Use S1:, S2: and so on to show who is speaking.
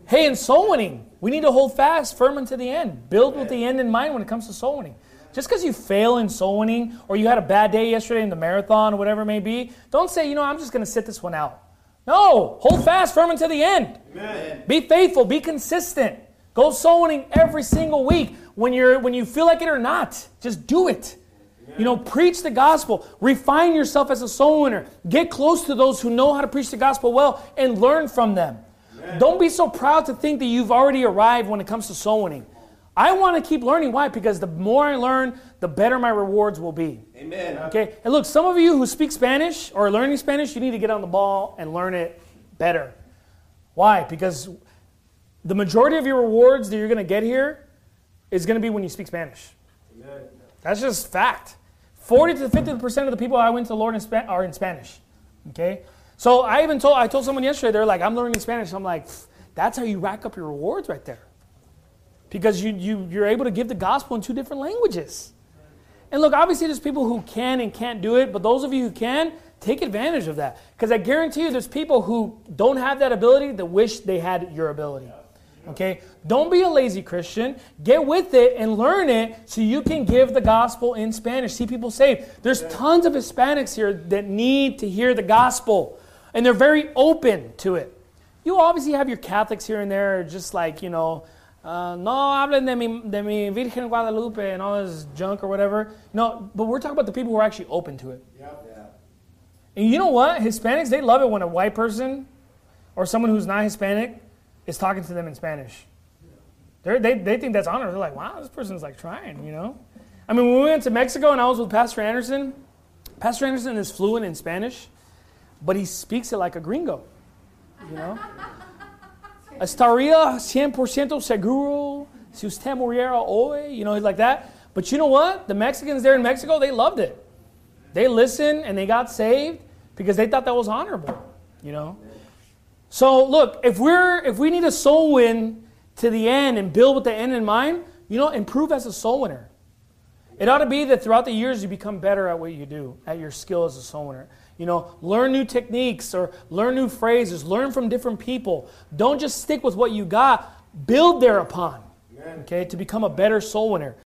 S1: Hey, in soul winning, we need to hold fast, firm unto the end. Build with the end in mind when it comes to soul winning. Just because you fail in soul winning, or you had a bad day yesterday in the marathon, or whatever it may be, don't say, I'm just going to sit this one out. No, hold fast, firm unto the end.
S2: Amen.
S1: Be faithful, be consistent. Go soul winning every single week. When you feel like it or not, just do it. Preach the gospel. Refine yourself as a soul winner. Get close to those who know how to preach the gospel well and learn from them. Amen. Don't be so proud to think that you've already arrived when it comes to soul winning. I want to keep learning. Why? Because the more I learn, the better my rewards will be.
S2: Amen.
S1: Okay? And look, some of you who speak Spanish or are learning Spanish, you need to get on the ball and learn it better. Why? Because the majority of your rewards that you're going to get here is going to be when you speak Spanish.
S2: Amen.
S1: That's just fact. 40 to 50% of the people I went to the Lord are in Spanish. Okay? So I told someone yesterday, they're like, I'm learning Spanish. I'm like, that's how you rack up your rewards right there. Because you're able to give the gospel in 2 different languages. And look, obviously there's people who can and can't do it, but those of you who can, take advantage of that. Because I guarantee you there's people who don't have that ability that wish they had your ability. Okay? Don't be a lazy Christian. Get with it and learn it so you can give the gospel in Spanish. See people saved. There's tons of Hispanics here that need to hear the gospel. And they're very open to it. You obviously have your Catholics here and there, just like, no hablen de mi Virgen Guadalupe and all this junk or whatever. No, but we're talking about the people who are actually open to it. And you know what? Hispanics, they love it when a white person or someone who's not Hispanic is talking to them in Spanish. They think that's honor. They're like, wow, this person's like trying, I mean, when we went to Mexico and I was with Pastor Anderson is fluent in Spanish, but he speaks it like a gringo, Estaría 100% seguro si usted muriera hoy, he's like that. But you know what? The Mexicans there in Mexico, they loved it. They listened and they got saved because they thought that was honorable, So look, if we need a soul win to the end and build with the end in mind, improve as a soul winner. It ought to be that throughout the years you become better at what you do, at your skill as a soul winner. Learn new techniques or learn new phrases, learn from different people. Don't just stick with what you got, build thereupon, okay, to become a better soul winner.